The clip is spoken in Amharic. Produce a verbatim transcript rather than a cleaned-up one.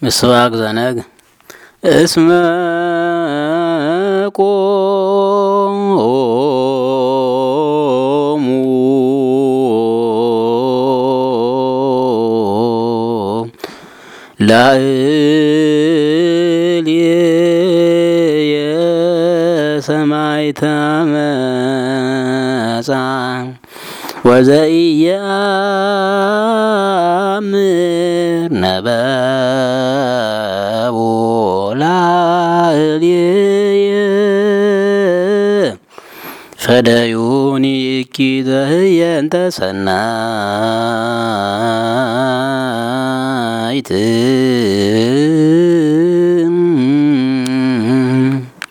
ምስባክ ዘነግ እስመ ቆሙ ላዕሌየ ሰማዕተ መጻ ወዘኢየአምር ነበቦ ላዕሌየ ፈደዩኒ እኪዘህየንተ ሰናይት